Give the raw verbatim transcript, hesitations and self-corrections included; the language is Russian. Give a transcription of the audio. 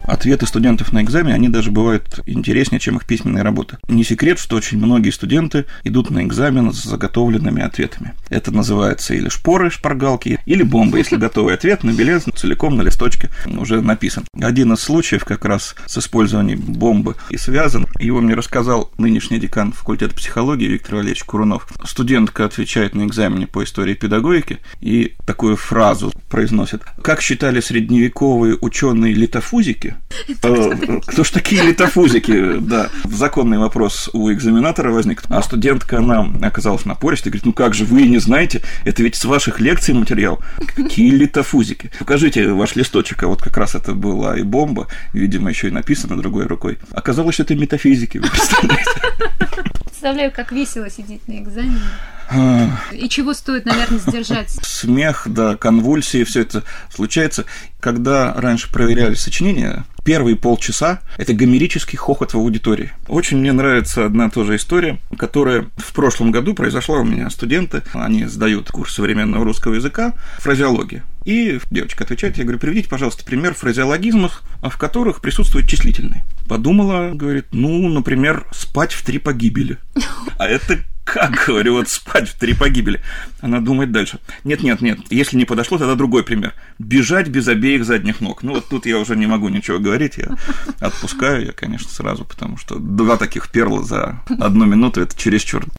ответы студентов на экзамене, они даже бывают интереснее, чем их письменные работы. Не секрет, что очень многие студенты идут на экзамен с заготовленными ответами. Это называется или шпоры, шпаргалки, или бомбы, если готовый ответ на белизну целиком на листочке уже написан. Один из случаев как раз с использованием бомбы и связан. Его мне рассказал нынешний декан факультета психологии Виктор Валерьевич Курунов. Студентка отвечает на экзамене по истории педагогики и такую фразу произносит: как считали средневековые ученые-литофузики? Кто ж такие литофузики? Да, законный вопрос у экзаменатора возник. А студентка, она оказалась напористой, говорит: ну как же вы не знаете, это ведь с ваших лекций материал. Какие литофузики? Покажите ваш листочек, а вот как раз это была и бомба, видимо, еще и написано другой рукой. Оказалось, что это метафизики, вы представляете? Представляю, как весело сидеть на экзамене. И чего стоит, наверное, сдержать? Смех, да, конвульсии, все это случается. Когда раньше проверяли сочинения, первые полчаса – это гомерический хохот в аудитории. Очень мне нравится одна тоже история, которая в прошлом году произошла у меня. Студенты, они сдают курс современного русского языка, фразеология. И девочка отвечает, я говорю: приведите, пожалуйста, пример фразеологизмов, в которых присутствуют числительные. Подумала, говорит: ну, например, спать в три погибели. А это как, говорю, вот спать в три погибели? Она думает дальше. Нет-нет-нет, если не подошло, тогда другой пример. Бежать без обеих задних ног. Ну, вот тут я уже не могу ничего говорить, я отпускаю, я, конечно, сразу, потому что два таких перла за одну минуту – это чересчур.